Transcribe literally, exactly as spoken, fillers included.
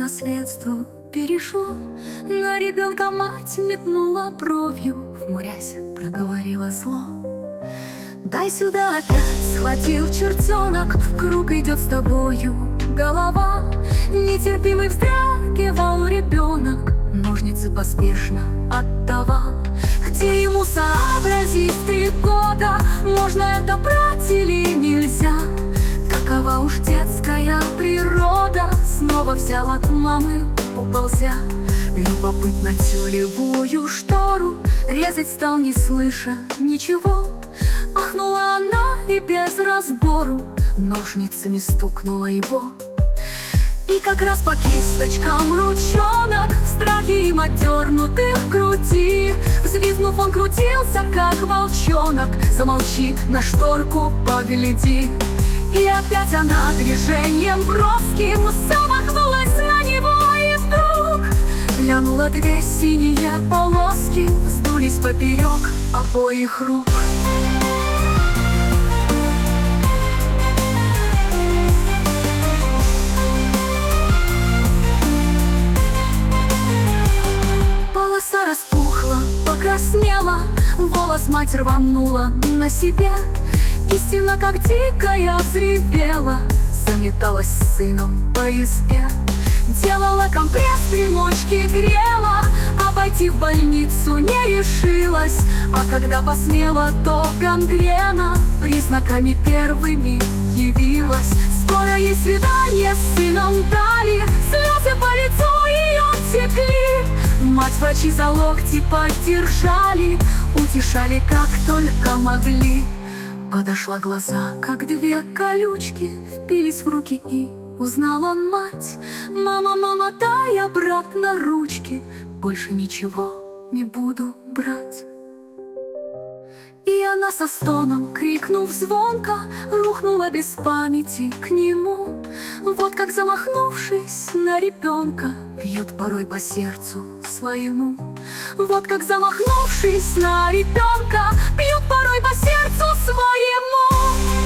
наследство перешло на ребенка. Мать метнула бровью, хмурясь, проговорила зло. Дай сюда опять, схватил чертенок, в круг идет с тобою голова. Нетерпимый вздрагивал ребенок, ножницы поспешно отдавал. Где ему сообразить в три года, можно это брать или нельзя? Какова уж детская природа, снова взял от мамы, уползя. Любопытно тюлевую штору резать стал, не слыша ничего. Ахнула она и без разбору ножницами стукнула его. И как раз по кисточкам ручонок, в страхе им отдернутых в груди, взвизгнув, он крутился, как волчонок. Замолчи, на шторку погляди. И опять она движением броским замахнулась на него, и вдруг глянула две синие полоски, вздулись поперек обоих рук. Полоса распухла, покраснела, волос мать рванула на себе. Истина, как дикая, взревела, заметалась с сыном по избе. Делала компресс, примочки грела, а пойти в больницу не решилась. А когда посмела, то гангрена признаками первыми явилась. Скоро ей свидание с сыном дали, слезы по лицу ее текли. Мать врачи за локти поддержали, утешали, как только могли. Подошла глаза, как две колючки, впились в руки, и узнал он мать. Мама, мама, дай обратно ручки, больше ничего не буду брать. И она со стоном, крикнув звонко, рухнула без памяти к нему. Вот как, замахнувшись на ребенка, бьет порой по сердцу своему. Вот как, замахнувшись на ребенка, бьет порой по сердцу своему.